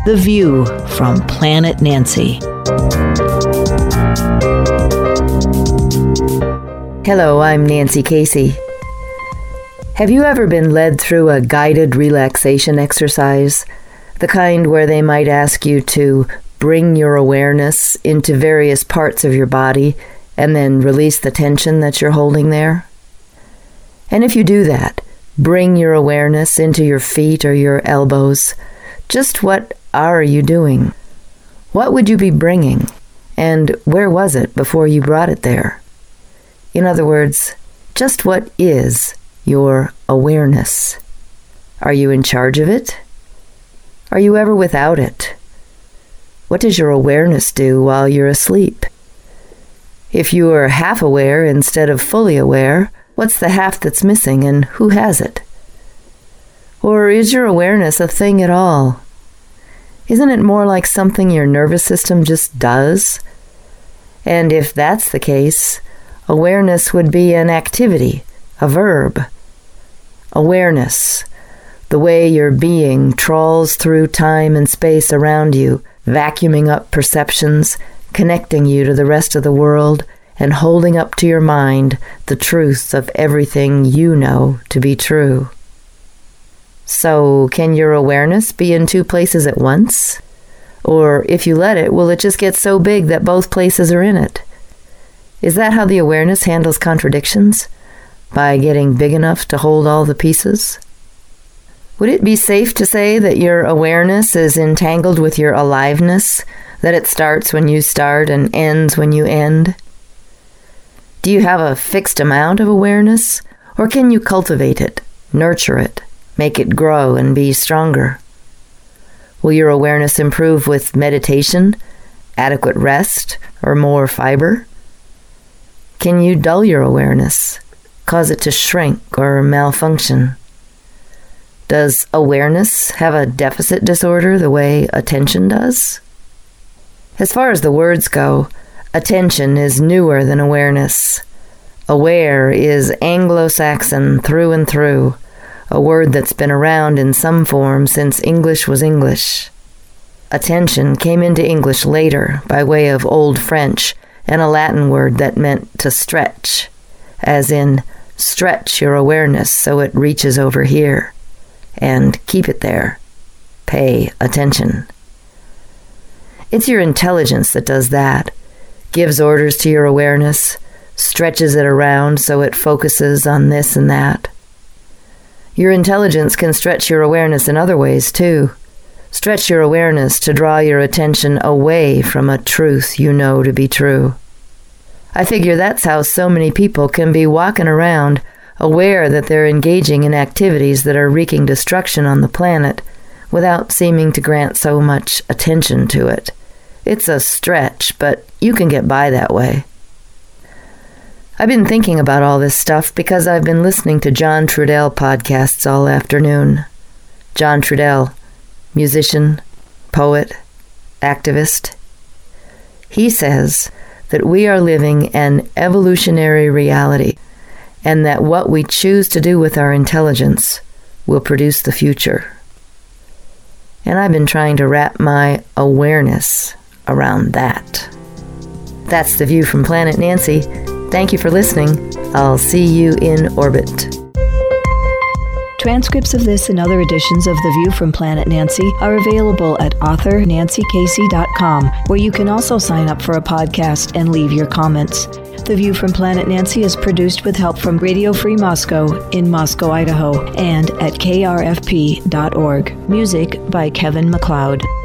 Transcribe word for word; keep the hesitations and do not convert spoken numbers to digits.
The View from Planet Nancy. Hello, I'm Nancy Casey. Have you ever been led through a guided relaxation exercise? The kind where they might ask you to bring your awareness into various parts of your body and then release the tension that you're holding there? And if you do that, bring your awareness into your feet or your elbows, just what are you doing? What would you be bringing? And where was it before you brought it there? In other words, just what is your awareness? Are you in charge of it? Are you ever without it? What does your awareness do while you're asleep? If you are half aware instead of fully aware, what's the half that's missing and who has it? Or is your awareness a thing at all? Isn't it more like something your nervous system just does? And if that's the case, awareness would be an activity, a verb. Awareness, the way your being trawls through time and space around you, vacuuming up perceptions, connecting you to the rest of the world, and holding up to your mind the truth of everything you know to be true. So, can your awareness be in two places at once? Or, if you let it, will it just get so big that both places are in it? Is that how the awareness handles contradictions? By getting big enough to hold all the pieces? Would it be safe to say that your awareness is entangled with your aliveness, that it starts when you start and ends when you end? Do you have a fixed amount of awareness, or can you cultivate it, nurture it, make it grow and be stronger? Will your awareness improve with meditation, adequate rest, or more fiber? Can you dull your awareness, cause it to shrink or malfunction? Does awareness have a deficit disorder the way attention does? As far as the words go, attention is newer than awareness. Aware is Anglo-Saxon through and through, a word that's been around in some form since English was English. Attention came into English later by way of Old French and a Latin word that meant to stretch, as in stretch your awareness so it reaches over here, and keep it there. Pay attention. It's your intelligence that does that, gives orders to your awareness, stretches it around so it focuses on this and that. Your intelligence can stretch your awareness in other ways, too. Stretch your awareness to draw your attention away from a truth you know to be true. I figure that's how so many people can be walking around, aware that they're engaging in activities that are wreaking destruction on the planet, without seeming to grant so much attention to it. It's a stretch, but you can get by that way. I've been thinking about all this stuff because I've been listening to John Trudell podcasts all afternoon. John Trudell, musician, poet, activist. He says that we are living an evolutionary reality and that what we choose to do with our intelligence will produce the future. And I've been trying to wrap my awareness around that. That's The View from Planet Nancy. Thank you for listening. I'll see you in orbit. Transcripts of this and other editions of The View from Planet Nancy are available at author nancy casey dot com, where you can also sign up for a podcast and leave your comments. The View from Planet Nancy is produced with help from Radio Free Moscow in Moscow, Idaho, and at k r f p dot org. Music by Kevin MacLeod.